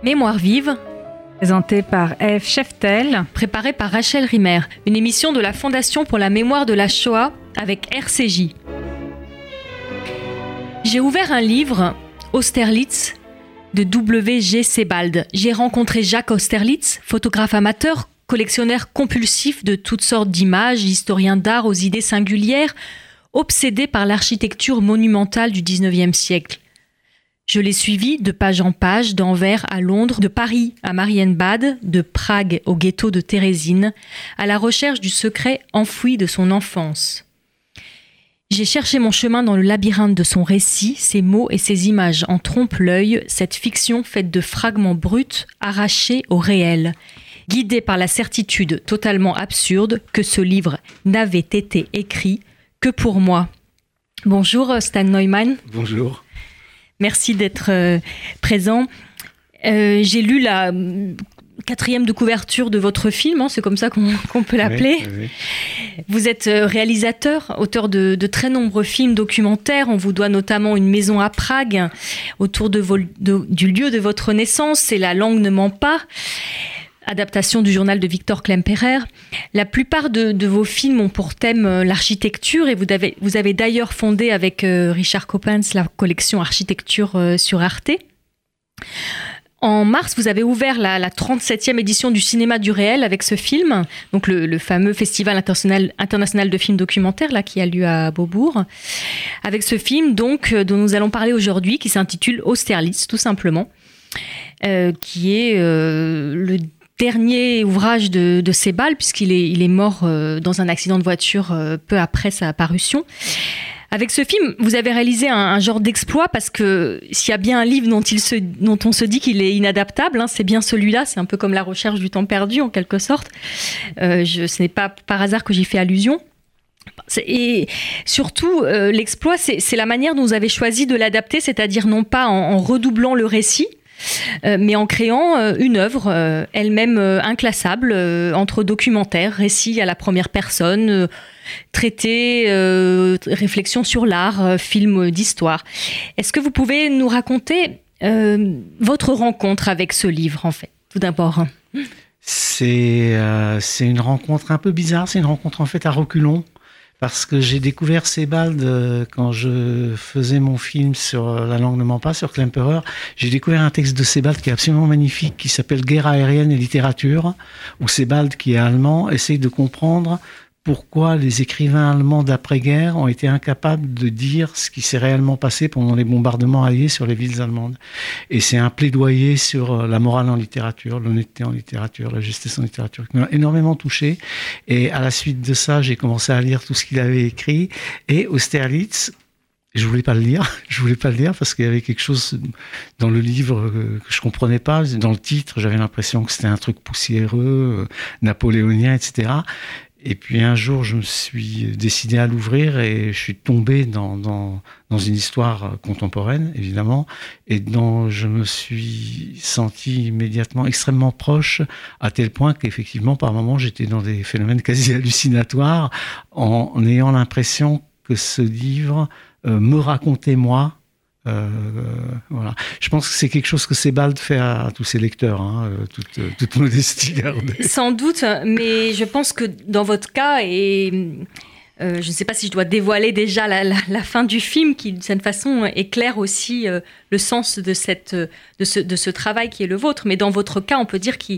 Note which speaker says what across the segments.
Speaker 1: Mémoire vive,
Speaker 2: présentée par Ève Scheftel,
Speaker 1: préparée par Rachel Rimmer, une émission de la Fondation pour la mémoire de la Shoah avec RCJ. J'ai ouvert un livre, Austerlitz, de W.G. Sebald. J'ai rencontré Jacques Austerlitz, photographe amateur, collectionneur compulsif de toutes sortes d'images, historien d'art aux idées singulières, obsédé par l'architecture monumentale du XIXe siècle. Je l'ai suivi de page en page, d'Anvers à Londres, de Paris à Marienbad, de Prague au ghetto de Térésine, à la recherche du secret enfoui de son enfance. J'ai cherché mon chemin dans le labyrinthe de son récit, ses mots et ses images en trompe-l'œil, cette fiction faite de fragments bruts arrachés au réel, guidée par la certitude totalement absurde que ce livre n'avait été écrit que pour moi. Bonjour Stan Neumann.
Speaker 3: Bonjour.
Speaker 1: Merci d'être présent. J'ai lu la 4e de couverture de votre film, c'est comme ça qu'on peut l'appeler.
Speaker 3: Oui.
Speaker 1: Vous êtes réalisateur, auteur de très nombreux films documentaires. On vous doit notamment Une maison à Prague, autour du lieu de votre naissance. C'est La langue ne ment pas, adaptation du journal de Victor Klemperer. La plupart de vos films ont pour thème l'architecture et vous avez d'ailleurs fondé avec Richard Coppens la collection Architecture sur Arte. En mars, vous avez ouvert la 37e édition du Cinéma du Réel avec ce film, donc le fameux Festival international de films documentaires là, qui a lieu à Beaubourg. Avec ce film donc, dont nous allons parler aujourd'hui, qui s'intitule Austerlitz, tout simplement, qui est le dernier ouvrage de Sebald, puisqu'il est mort dans un accident de voiture peu après sa parution. Avec ce film, vous avez réalisé un genre d'exploit, parce que s'il y a bien un livre dont on se dit qu'il est inadaptable, c'est bien celui-là. C'est un peu comme La recherche du temps perdu, en quelque sorte. Ce n'est pas par hasard que j'y fais allusion. Et surtout, l'exploit, c'est la manière dont vous avez choisi de l'adapter, c'est-à-dire non pas en redoublant le récit, mais en créant une œuvre elle-même inclassable entre documentaire, récit à la première personne, traité, réflexion sur l'art, film d'histoire. Est-ce que vous pouvez nous raconter votre rencontre avec ce livre, en fait, tout d'abord?
Speaker 3: C'est une rencontre un peu bizarre, c'est une rencontre en fait à reculons. Parce que j'ai découvert Sebald quand je faisais mon film sur La langue ne ment pas, sur Klemperer. J'ai découvert un texte de Sebald qui est absolument magnifique, qui s'appelle Guerre aérienne et littérature, où Sebald, qui est allemand, essaye de comprendre pourquoi les écrivains allemands d'après-guerre ont été incapables de dire ce qui s'est réellement passé pendant les bombardements alliés sur les villes allemandes. Et c'est un plaidoyer sur la morale en littérature, l'honnêteté en littérature, la justice en littérature, qui m'a énormément touché. Et à la suite de ça, j'ai commencé à lire tout ce qu'il avait écrit. Et Austerlitz, je voulais pas le lire parce qu'il y avait quelque chose dans le livre que je comprenais pas. Dans le titre, j'avais l'impression que c'était un truc poussiéreux, napoléonien, etc. Et puis un jour, je me suis décidé à l'ouvrir et je suis tombé dans une histoire contemporaine, évidemment, et dont je me suis senti immédiatement extrêmement proche, à tel point qu'effectivement, par moments, j'étais dans des phénomènes quasi hallucinatoires, en ayant l'impression que ce livre me racontait moi. Voilà. Je pense que c'est quelque chose que Sebald fait à tous ses lecteurs, toute modestie gardée.
Speaker 1: Sans doute, mais je pense que dans votre cas, et je ne sais pas si je dois dévoiler déjà la fin du film, qui d'une certaine façon éclaire aussi le sens de ce travail qui est le vôtre, mais dans votre cas, on peut dire qui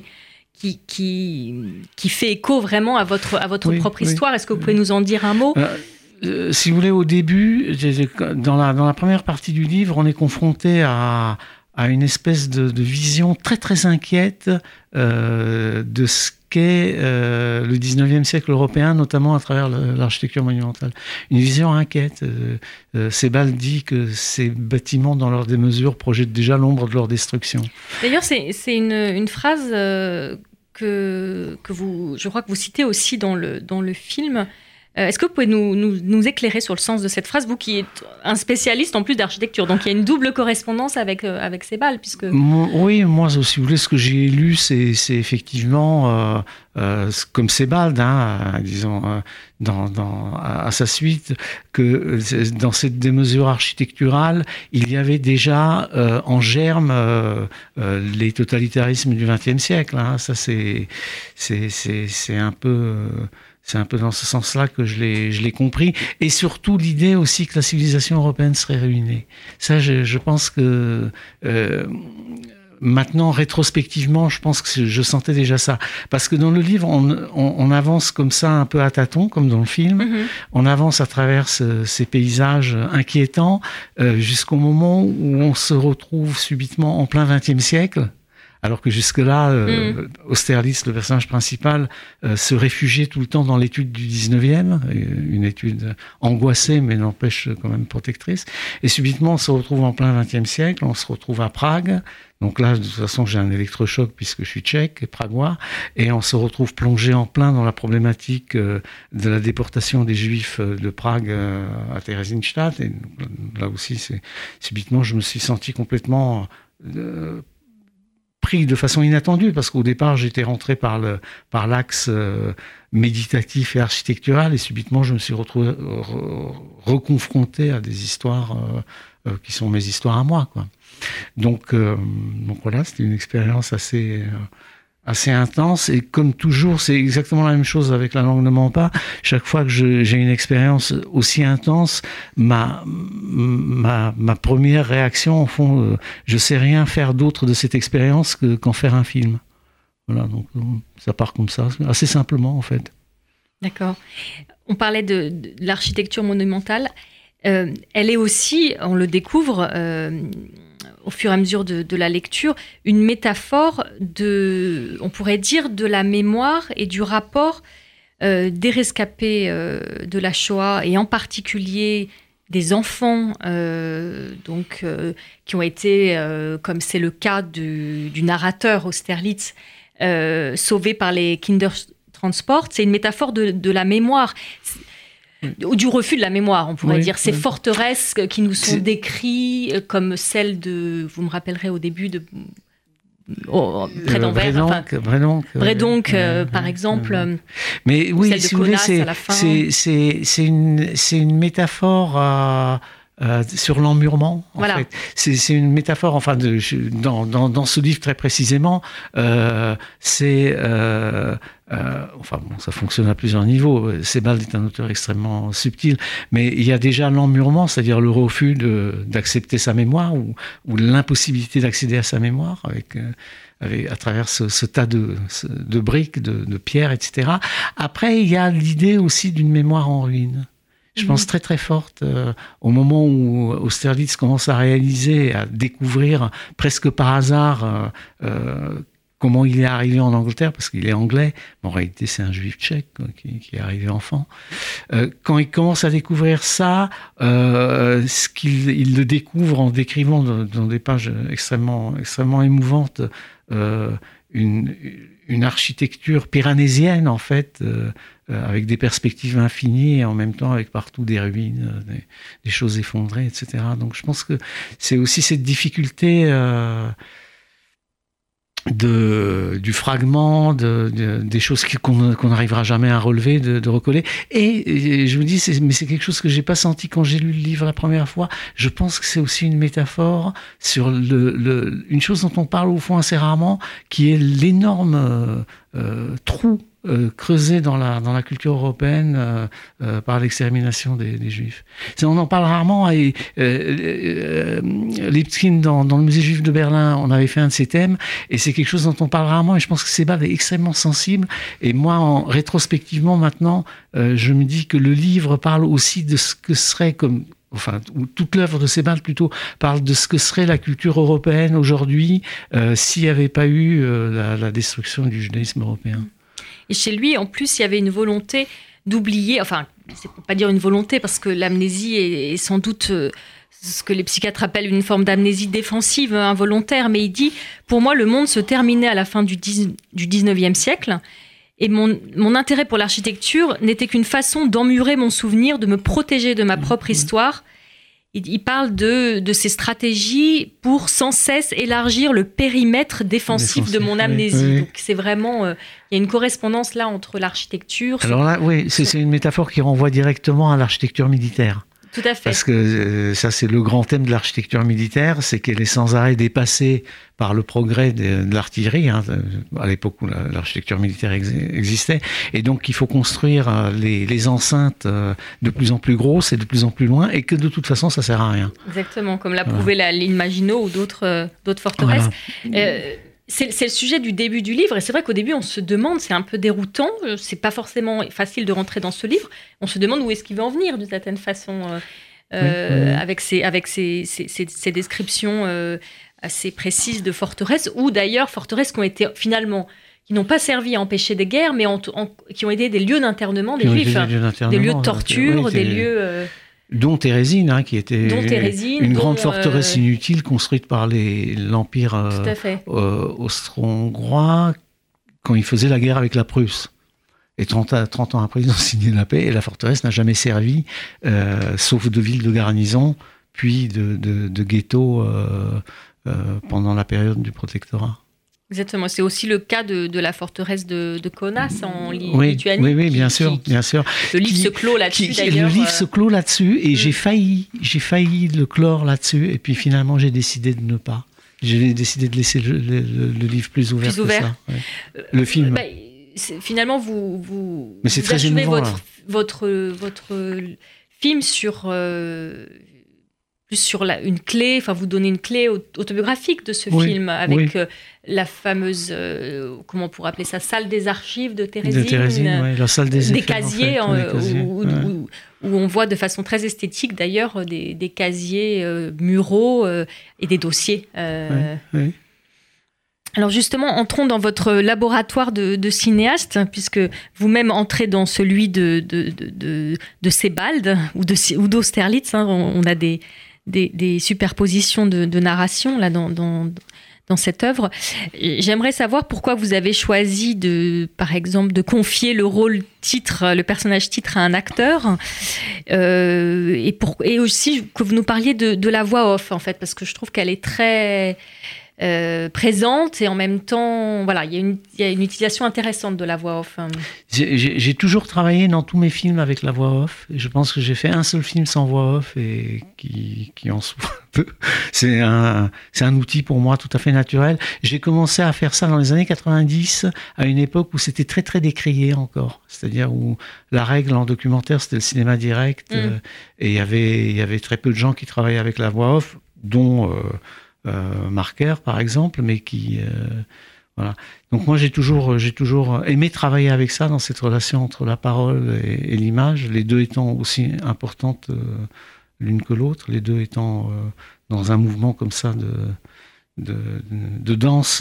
Speaker 1: fait écho vraiment à votre propre histoire. Est-ce que vous pouvez nous en dire un mot ?
Speaker 3: Si vous voulez, au début, dans la première partie du livre, on est confronté à une espèce de vision très très inquiète de ce qu'est le 19e siècle européen, notamment à travers l'architecture monumentale. Une vision inquiète. Sebald dit que ces bâtiments, dans leur démesure, projettent déjà l'ombre de leur destruction.
Speaker 1: D'ailleurs, c'est une phrase que vous, je crois que vous citez aussi dans le film. Est-ce que vous pouvez nous éclairer sur le sens de cette phrase, vous qui êtes un spécialiste en plus d'architecture, donc il y a une double correspondance avec Sebald, puisque...
Speaker 3: Oui, moi, si vous voulez, ce que j'ai lu, c'est effectivement, comme Sebald, disons, à sa suite, que dans cette démesure architecturale, il y avait déjà en germe les totalitarismes du XXe siècle. Ça, c'est un peu... C'est un peu dans ce sens-là que je l'ai compris. Et surtout, l'idée aussi que la civilisation européenne serait ruinée. Ça, je pense que... maintenant, rétrospectivement, je pense que je sentais déjà ça. Parce que dans le livre, on avance comme ça, un peu à tâtons, comme dans le film. Mm-hmm. On avance à travers ces paysages inquiétants jusqu'au moment où on se retrouve subitement en plein XXe siècle. Alors que jusque-là, Austerlitz, le personnage principal, se réfugiait tout le temps dans l'étude du 19e, une étude angoissée, mais n'empêche quand même protectrice. Et subitement, on se retrouve en plein XXe siècle, on se retrouve à Prague. Donc là, de toute façon, j'ai un électrochoc puisque je suis tchèque et pragois. Et on se retrouve plongé en plein dans la problématique de la déportation des Juifs de Prague à Theresienstadt. Et là aussi, subitement, je me suis senti complètement... pris de façon inattendue, parce qu'au départ, j'étais rentré par l'axe méditatif et architectural, et subitement, je me suis retrouvé reconfronté à des histoires qui sont mes histoires à moi, quoi. Donc voilà, c'était une expérience assez intense, et comme toujours, c'est exactement la même chose avec La langue ne ment pas. Chaque fois que j'ai une expérience aussi intense, ma première réaction, au fond, je sais rien faire d'autre de cette expérience qu'en faire un film. Voilà, donc ça part comme ça, assez simplement en fait.
Speaker 1: D'accord. On parlait de l'architecture monumentale. Elle est aussi, on le découvre au fur et à mesure de la lecture, une métaphore on pourrait dire, de la mémoire et du rapport des rescapés de la Shoah, et en particulier des enfants qui ont été, comme c'est le cas du narrateur Austerlitz, sauvés par les Kindertransport. C'est une métaphore de la mémoire. Ou du refus de la mémoire, on pourrait dire. Ces forteresses qui nous sont décrites comme celles de... Vous me rappellerez au début de... près d'Anvers. Bredonk, par exemple.
Speaker 3: Mais oui, si vous voulez, c'est une métaphore... sur l'emmurement, en fait. C'est une métaphore, enfin, dans ce livre très précisément, enfin bon, ça fonctionne à plusieurs niveaux. Sebald est un auteur extrêmement subtil, mais il y a déjà l'emmurement, c'est-à-dire le refus d'accepter sa mémoire, ou l'impossibilité d'accéder à sa mémoire à travers ce tas de briques, de pierres, etc. Après, il y a l'idée aussi d'une mémoire en ruine. Je pense très très forte au moment où Austerlitz commence à réaliser, à découvrir presque par hasard comment il est arrivé en Angleterre, parce qu'il est anglais, mais en réalité c'est un juif tchèque qui est arrivé enfant. Quand il commence à découvrir ça, il le découvre en décrivant dans des pages extrêmement, extrêmement émouvantes une architecture pyrénésienne, en fait, avec des perspectives infinies, et en même temps avec partout des ruines, des choses effondrées, etc. Donc je pense que c'est aussi cette difficulté du fragment, des choses qu'on n'arrivera jamais à relever, de recoller. Et je me dis, mais c'est quelque chose que j'ai pas senti quand j'ai lu le livre la première fois. Je pense que c'est aussi une métaphore sur une chose dont on parle au fond assez rarement, qui est l'énorme trou creusé dans la culture européenne par l'extermination des Juifs. On en parle rarement. Et Lipkin, dans le musée juif de Berlin, on avait fait un de ces thèmes, et c'est quelque chose dont on parle rarement, et je pense que Sebald est extrêmement sensible. Et moi, rétrospectivement maintenant, je me dis que le livre parle aussi de ce que serait ou toute l'œuvre de Sebald plutôt parle de ce que serait la culture européenne aujourd'hui s'il n'y avait pas eu la destruction du judaïsme européen.
Speaker 1: Et chez lui, en plus, il y avait une volonté d'oublier, enfin, c'est pour pas dire une volonté, parce que l'amnésie est sans doute ce que les psychiatres appellent une forme d'amnésie défensive, involontaire, mais il dit, pour moi, le monde se terminait à la fin du 19e siècle, Et mon intérêt pour l'architecture n'était qu'une façon d'emmurer mon souvenir, de me protéger de ma propre histoire. Il parle de ces stratégies pour sans cesse élargir le périmètre défensif de mon amnésie. Oui. Donc c'est vraiment, il y a une correspondance là entre l'architecture.
Speaker 3: Alors là, oui, c'est une métaphore qui renvoie directement à l'architecture militaire.
Speaker 1: Tout à fait.
Speaker 3: Parce que ça, c'est le grand thème de l'architecture militaire, c'est qu'elle est sans arrêt dépassée par le progrès de l'artillerie, à l'époque où l'architecture militaire existait. Et donc, il faut construire les enceintes de plus en plus grosses et de plus en plus loin, et que de toute façon, ça sert à rien.
Speaker 1: Exactement, comme l'a prouvé la ligne Maginot ou d'autres forteresses. Voilà. C'est le sujet du début du livre, et c'est vrai qu'au début on se demande, c'est un peu déroutant, c'est pas forcément facile de rentrer dans ce livre, on se demande où est-ce qu'il va en venir d'une certaine façon, avec ces descriptions assez précises de forteresses, ou d'ailleurs forteresses qui ont été finalement, qui n'ont pas servi à empêcher des guerres, mais qui ont été des lieux d'internement des Juifs, des lieux de torture, des lieux...
Speaker 3: Dont Thérésine, qui était une grande forteresse inutile construite par l'Empire austro-hongrois quand il faisait la guerre avec la Prusse. Et 30 ans après, ils ont signé la paix et la forteresse n'a jamais servi, sauf de ville de garnison, puis de ghetto pendant la période du protectorat.
Speaker 1: Exactement, c'est aussi le cas de la forteresse de Kaunas en Lituanie.
Speaker 3: Oui, bien sûr.
Speaker 1: Le livre se clôt là-dessus d'ailleurs.
Speaker 3: Le livre se clôt là-dessus et j'ai failli le clore là-dessus et puis finalement j'ai décidé de ne pas. J'ai décidé de laisser le livre plus ouvert que ça. Ouais. Le film.
Speaker 1: Finalement, vous
Speaker 3: très
Speaker 1: achevez
Speaker 3: émouvant,
Speaker 1: votre film sur... plus sur une clé, enfin vous donnez une clé autobiographique de ce film avec la fameuse, comment on pourrait appeler ça, salle des archives de Thérésine,
Speaker 3: la salle des
Speaker 1: casiers, où on voit de façon très esthétique d'ailleurs des casiers muraux et des dossiers. Alors justement, entrons dans votre laboratoire de cinéaste, puisque vous-même entrez dans celui de Sebald ou d'Austerlitz. On a des superpositions de narration là dans cette œuvre. J'aimerais savoir pourquoi vous avez choisi par exemple, de confier le personnage titre à un acteur, et aussi que vous nous parliez de la voix off en fait, parce que je trouve qu'elle est très présente et en même temps, voilà, il y a une utilisation intéressante de la voix off.
Speaker 3: J'ai toujours travaillé dans tous mes films avec la voix off. Et je pense que j'ai fait un seul film sans voix off et qui en souffre un peu. C'est un outil pour moi tout à fait naturel. J'ai commencé à faire ça dans les années 90, à une époque où c'était très très décrié encore. C'est-à-dire où la règle en documentaire c'était le cinéma direct, et il y avait très peu de gens qui travaillaient avec la voix off, dont Marker par exemple, mais qui voilà. Donc moi j'ai toujours aimé travailler avec ça, dans cette relation entre la parole et l'image, les deux étant aussi importantes l'une que l'autre, les deux étant dans un mouvement comme ça de danse,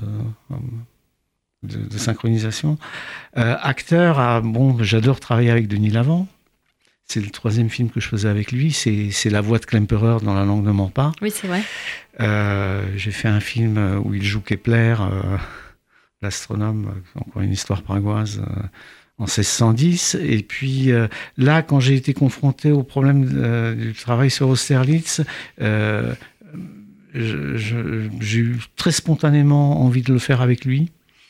Speaker 3: de synchronisation. Acteur, j'adore travailler avec Denis Lavant. C'est le troisième film que je faisais avec lui. C'est la voix de Klemperer dans La langue ne ment pas.
Speaker 1: Oui, c'est vrai.
Speaker 3: J'ai fait un film où il joue Kepler, l'astronome, encore une histoire pragoise, en 1610. Et puis là, quand j'ai été confronté au problème du travail sur Austerlitz, j'ai eu très spontanément envie de le faire avec lui.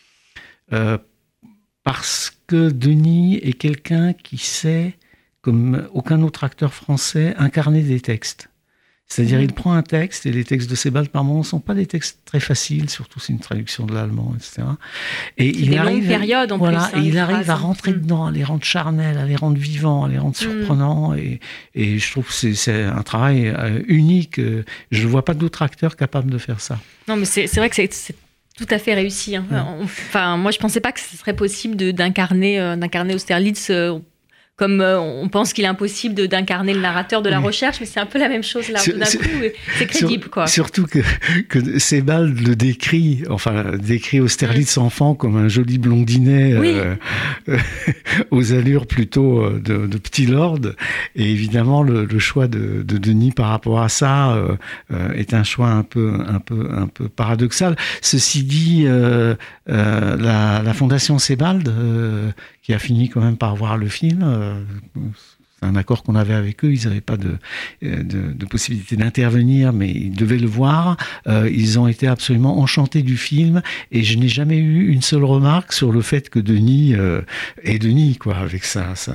Speaker 3: Parce que Denis est quelqu'un qui sait, comme aucun autre acteur français, incarner des textes. C'est-à-dire, il prend un texte, et les textes de Sebald, par moments, ne sont pas des textes très faciles, surtout c'est une traduction de l'allemand, etc. Et il arrive,
Speaker 1: longues périodes, en plus.
Speaker 3: Et il arrive à rentrer dedans, à les rendre charnels, à les rendre vivants, à les rendre surprenants. Et je trouve que c'est un travail unique. Je ne vois pas d'autres acteurs capables de faire ça.
Speaker 1: Non, mais c'est vrai que c'est tout à fait réussi. Enfin, moi, je ne pensais pas que ce serait possible d'incarner Austerlitz comme on pense qu'il est impossible d'incarner le narrateur de la recherche, mais c'est un peu la même chose là. Tout d'un coup, c'est crédible, quoi.
Speaker 3: Surtout que Sebald le décrit Austerlitz enfant comme un joli blondinet aux allures plutôt de petit lord. Et évidemment, le choix de Denis par rapport à ça est un choix un peu paradoxal. Ceci dit, la Fondation Sebald, qui a fini quand même par voir le film, c'est un accord qu'on avait avec eux, ils n'avaient pas de possibilité d'intervenir, mais ils devaient le voir. Ils ont été absolument enchantés du film, et je n'ai jamais eu une seule remarque sur le fait que Denis est Denis, quoi, avec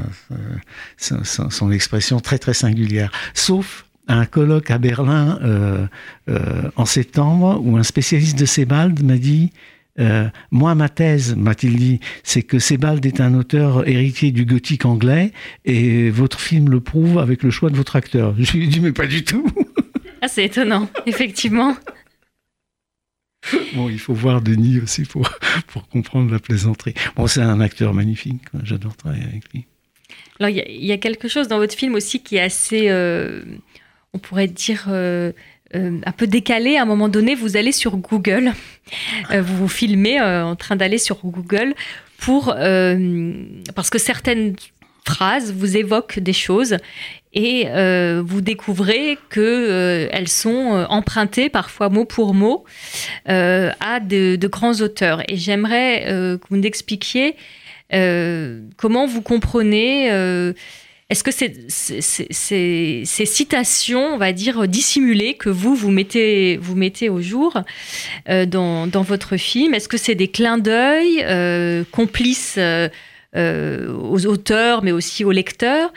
Speaker 3: son expression très très singulière. Sauf à un colloque à Berlin en septembre, où un spécialiste de Sebald m'a dit: moi, ma thèse, m'a-t-il dit, c'est que Sebald est un auteur héritier du gothique anglais, et votre film le prouve avec le choix de votre acteur. Je lui ai dit: mais pas du tout.
Speaker 1: Ah, c'est étonnant, effectivement.
Speaker 3: Bon, il faut voir Denis aussi pour comprendre la plaisanterie. Bon, c'est un acteur magnifique, j'adore travailler avec lui.
Speaker 1: Alors, il y a quelque chose dans votre film aussi qui est assez, on pourrait dire, un peu décalé. À un moment donné, vous allez sur Google, vous vous filmez en train d'aller sur Google parce que certaines phrases vous évoquent des choses, et vous découvrez qu'elles sont empruntées parfois mot pour mot à de grands auteurs. Et j'aimerais que vous nous expliquiez comment vous comprenez. Est-ce que ces citations, on va dire, dissimulées, que vous mettez au jour dans votre film, est-ce que c'est des clins d'œil complices aux auteurs, mais aussi aux lecteurs?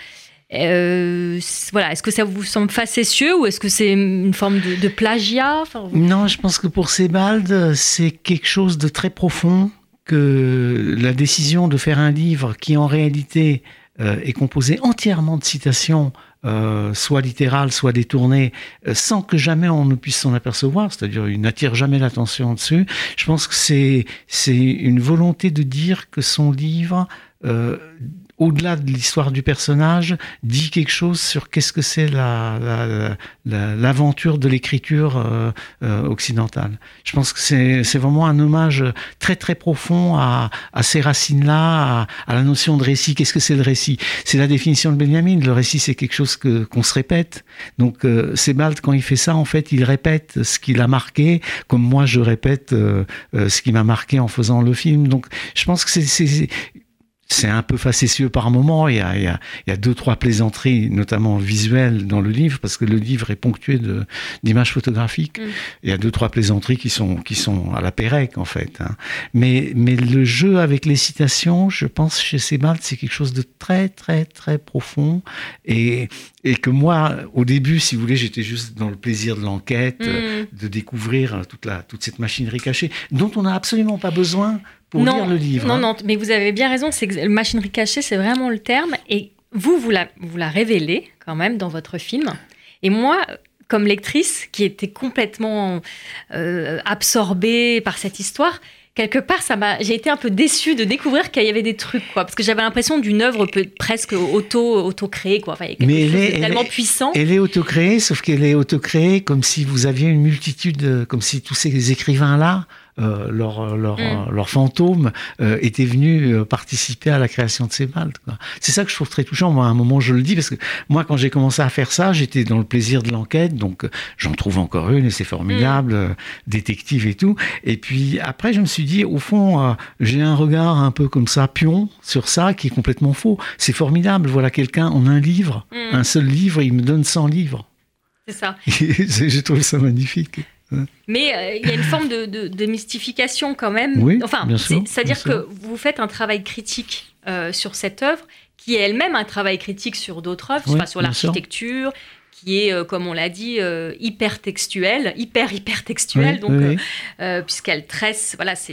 Speaker 1: Voilà, est-ce que ça vous semble facétieux, ou est-ce que c'est une forme de plagiat?
Speaker 3: Non, je pense que pour Sebald, c'est quelque chose de très profond, que la décision de faire un livre qui, en réalité, est composé entièrement de citations, soit littérales, soit détournées, sans que jamais on ne puisse s'en apercevoir, c'est-à-dire il n'attire jamais l'attention dessus. Je pense que c'est une volonté de dire que son livre, au-delà de l'histoire du personnage, dit quelque chose sur qu'est-ce que c'est l'aventure de l'écriture occidentale. Je pense que c'est vraiment un hommage très très profond à ces racines-là, à la notion de récit. Qu'est-ce que c'est le récit? C'est la définition de Benjamin. Le récit, c'est quelque chose qu'on se répète. Donc Sebald, quand il fait ça, en fait, il répète ce qu'il a marqué, comme moi je répète ce qui m'a marqué en faisant le film. Donc je pense que c'est un peu facétieux par moment. Il y a 2-3 plaisanteries, notamment visuelles, dans le livre, parce que le livre est ponctué d'images photographiques. Il y a 2-3 plaisanteries qui sont à la Pérec, en fait. Hein. Mais le jeu avec les citations, je pense, chez Sebald, c'est quelque chose de très, très, très profond. Et que moi, au début, si vous voulez, j'étais juste dans le plaisir de l'enquête, de découvrir toute cette machinerie cachée, dont on n'a absolument pas besoin pour lire le livre.
Speaker 1: Non, mais vous avez bien raison, c'est que machinerie cachée, c'est vraiment le terme, et vous la révélez quand même dans votre film. Et moi, comme lectrice, qui était complètement absorbée par cette histoire, quelque part, j'ai été un peu déçue de découvrir qu'il y avait des trucs, quoi, parce que j'avais l'impression d'une œuvre presque auto-créée, quoi. Enfin, mais elle est tellement puissant.
Speaker 3: Elle est auto-créée, sauf qu'elle est auto-créée comme si vous aviez une multitude, comme si tous ces écrivains-là, leurs fantômes étaient venus participer à la création de Sebald, quoi. C'est ça que je trouve très touchant. Moi, à un moment, je le dis, parce que moi, quand j'ai commencé à faire ça, j'étais dans le plaisir de l'enquête, donc j'en trouve encore une, et c'est formidable, détective et tout. Et puis après, je me suis dit, au fond, j'ai un regard un peu comme ça, pion, sur ça, qui est complètement faux. C'est formidable. Voilà quelqu'un en un livre, un seul livre, il me donne 100 livres.
Speaker 1: C'est ça.
Speaker 3: J'ai trouvé ça magnifique.
Speaker 1: Mais il y a une forme de mystification quand même.
Speaker 3: Oui,
Speaker 1: enfin, c'est-à-dire que vous faites un travail critique sur cette œuvre, qui est elle-même un travail critique sur d'autres œuvres, sur l'architecture, qui est, comme on l'a dit, hyper textuelle, hyper textuelle, puisqu'elle tresse. Voilà, c'est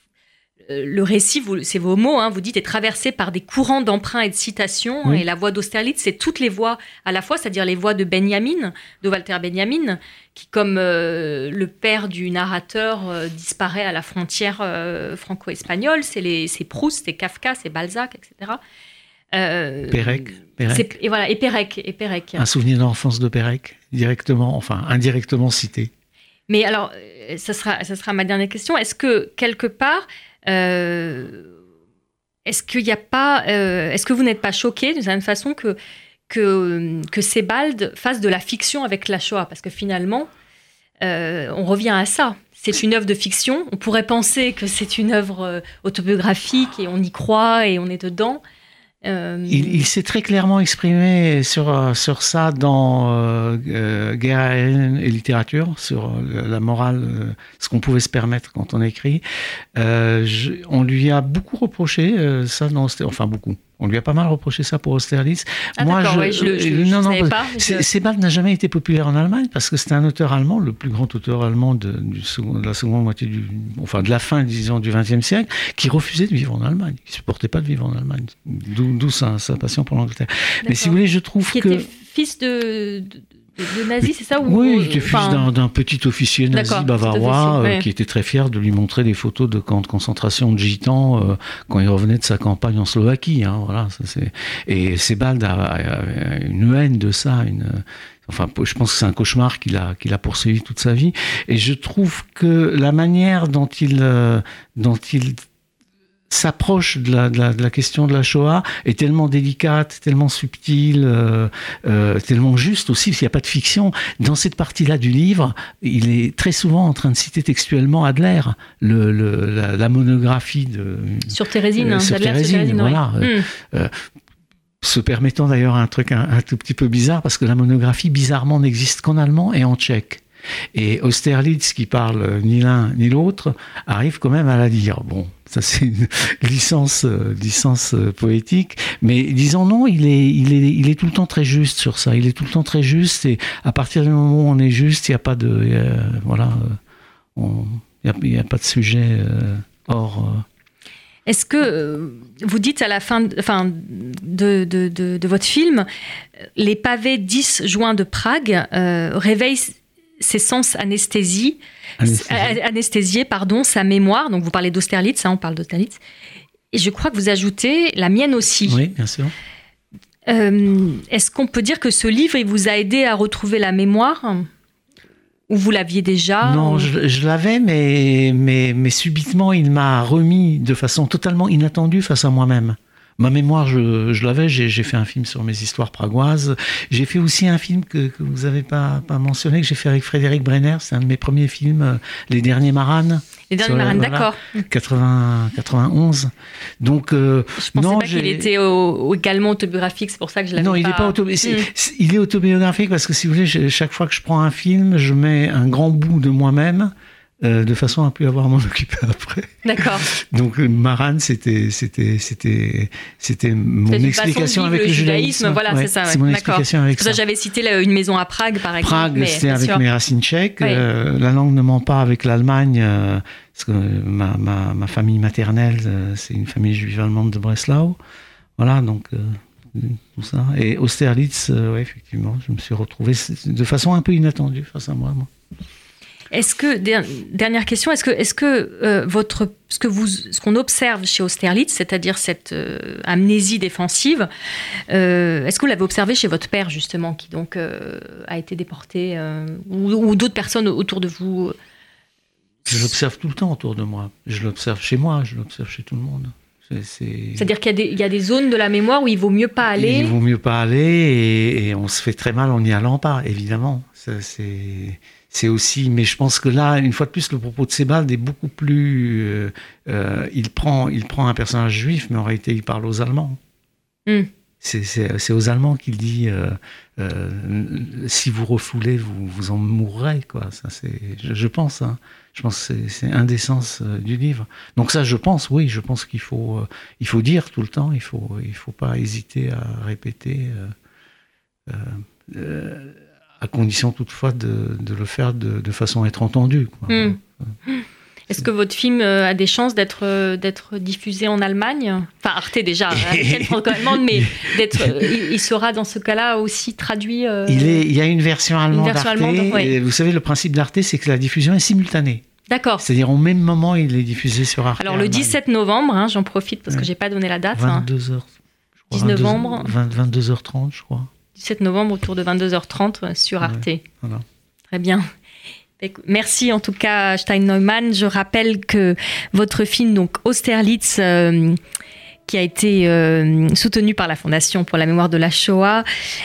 Speaker 1: le récit, c'est vos mots, hein, vous dites, est traversé par des courants d'emprunts et de citations, et la voix d'Austerlitz, c'est toutes les voix à la fois, c'est-à-dire les voix de Walter Benjamin, qui, comme le père du narrateur, disparaît à la frontière franco-espagnole, c'est Proust, c'est Kafka, c'est Balzac, etc.
Speaker 3: Pérec.
Speaker 1: Et voilà, et Pérec.
Speaker 3: Un souvenir d'enfance de Pérec, indirectement cité.
Speaker 1: Mais alors, ça sera ma dernière question. Est-ce que, quelque part, est-ce que vous n'êtes pas choqué d'une certaine façon que Sebald fasse de la fiction avec la Shoah? Parce que finalement, on revient à ça. C'est une œuvre de fiction. On pourrait penser que c'est une œuvre autobiographique et on y croit et on est dedans.
Speaker 3: Il s'est très clairement exprimé sur ça dans Guerre aérienne et littérature, sur la morale, ce qu'on pouvait se permettre quand on écrit. On lui a beaucoup reproché ça, beaucoup. On lui a pas mal reproché ça pour Austerlitz.
Speaker 1: Moi, je savais pas.
Speaker 3: Sebald n'a jamais été populaire en Allemagne parce que c'était un auteur allemand, le plus grand auteur allemand de la seconde moitié de la fin, disons, du XXe siècle, qui refusait de vivre en Allemagne, qui supportait pas de vivre en Allemagne. D'où sa passion pour l'Angleterre. Mais si vous voulez, je trouve
Speaker 1: qui était fils de nazi, c'est ça?
Speaker 3: Oui, il était fils d'un petit officier nazi bavarois qui était très fier de lui montrer des photos de camps de concentration de gitans quand il revenait de sa campagne en Slovaquie. Voilà, et Sebald a une haine de ça, je pense que c'est un cauchemar qu'il a poursuivi toute sa vie. Et je trouve que la manière dont il s'approche de la question de la Shoah est tellement délicate, tellement subtile, tellement juste aussi, parce qu'il n'y a pas de fiction. Dans cette partie-là du livre, il est très souvent en train de citer textuellement Adler, la monographie
Speaker 1: sur Thérésine,
Speaker 3: sur Thérésine, voilà. Se permettant d'ailleurs un truc un tout petit peu bizarre, parce que la monographie, bizarrement, n'existe qu'en allemand et en tchèque. Et Austerlitz, qui parle ni l'un ni l'autre, arrive quand même à la lire. Bon, ça c'est une licence poétique, mais disons non, il est tout le temps très juste sur ça. Il est tout le temps très juste, et à partir du moment où on est juste, il n'y a pas de, il y a pas de sujet hors.
Speaker 1: Est-ce que vous dites à la fin de votre film, les pavés 10 juin de Prague réveillent ses sens anesthésiés, sa mémoire. Donc vous parlez d'Austerlitz, on parle d'Austerlitz. Et je crois que vous ajoutez la mienne aussi.
Speaker 3: Oui, bien sûr.
Speaker 1: Est-ce qu'on peut dire que ce livre, il vous a aidé à retrouver la mémoire ? Ou vous l'aviez déjà ?
Speaker 3: Non, je l'avais, mais subitement, il m'a remis de façon totalement inattendue face à moi-même. Ma mémoire, je l'avais, j'ai fait un film sur mes histoires pragoises. J'ai fait aussi un film que vous n'avez pas mentionné, que j'ai fait avec Frédéric Brenner. C'est un de mes premiers films, Les Derniers Maranes.
Speaker 1: Les Derniers Maranes, d'accord.
Speaker 3: 91. Donc,
Speaker 1: je pensais pas qu'il était également autobiographique, c'est pour ça que je l'avais pas...
Speaker 3: Non, il n'est pas autobiographique. Il est autobiographique parce que, si vous voulez, chaque fois que je prends un film, je mets un grand bout de moi-même, de façon à plus avoir à m'en occuper après.
Speaker 1: D'accord.
Speaker 3: Donc Marane, c'était mon explication avec le judaïsme.
Speaker 1: Voilà,
Speaker 3: ouais,
Speaker 1: c'est ça. Ouais.
Speaker 3: C'est mon explication avec ça.
Speaker 1: J'avais cité une maison à Prague, par exemple.
Speaker 3: Prague, c'était avec mes racines tchèques.
Speaker 1: Oui.
Speaker 3: La langue ne ment pas avec l'Allemagne, parce que ma famille maternelle, c'est une famille juive allemande de Breslau. Voilà, donc tout ça. Et Austerlitz, ouais, effectivement, je me suis retrouvé de façon un peu inattendue face à moi.
Speaker 1: Est-ce que, dernière question, est-ce que ce qu'on observe chez Austerlitz, c'est-à-dire cette amnésie défensive, est-ce que vous l'avez observé chez votre père, justement, qui donc a été déporté, ou d'autres personnes autour de vous ?
Speaker 3: Je l'observe tout le temps autour de moi. Je l'observe chez moi, je l'observe chez tout le monde.
Speaker 1: C'est-à-dire qu'il y a des zones de la mémoire où il vaut mieux pas aller.
Speaker 3: Il vaut mieux pas aller, et on se fait très mal en n'y allant pas, évidemment. C'est aussi, mais je pense que là, une fois de plus, le propos de Sebald est beaucoup plus... il prend un personnage juif, mais en réalité, il parle aux Allemands. Mm. C'est aux Allemands qu'il dit si vous refoulez, vous en mourrez, quoi. Ça, je pense. Hein. Je pense que c'est un des sens du livre. Donc ça, je pense qu'il faut dire tout le temps. Il faut pas hésiter à répéter. À condition toutefois de le faire de façon à être entendu. Quoi.
Speaker 1: Mm. Est-ce que votre film a des chances d'être diffusé en Allemagne ? Enfin, Arte déjà, franco-allemande, mais il sera dans ce cas-là aussi traduit.
Speaker 3: Il y a une version allemande d'Arte.
Speaker 1: Oui.
Speaker 3: Vous savez, le principe d'Arte, c'est que la diffusion est simultanée.
Speaker 1: D'accord.
Speaker 3: C'est-à-dire au même moment, il est diffusé sur Arte.
Speaker 1: Alors le 17 novembre, j'en profite parce que j'ai pas donné la date.
Speaker 3: 22h.
Speaker 1: 10 novembre.
Speaker 3: 22h30, je crois.
Speaker 1: 17 novembre, autour de 22h30 sur Arte.
Speaker 3: Voilà.
Speaker 1: Très bien. Merci en tout cas, Stein Neumann. Je rappelle que votre film, donc Austerlitz, qui a été soutenu par la Fondation pour la mémoire de la Shoah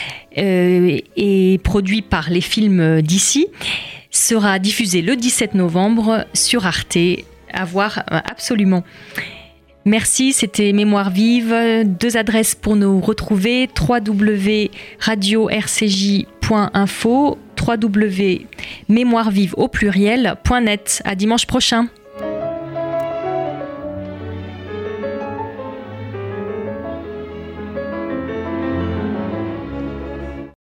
Speaker 1: et produit par les films d'ici, sera diffusé le 17 novembre sur Arte. À voir absolument. Merci, c'était Mémoire vive. 2 adresses pour nous retrouver: www.radio-rcj.info, www.mémoirevive au pluriel.net. À dimanche prochain.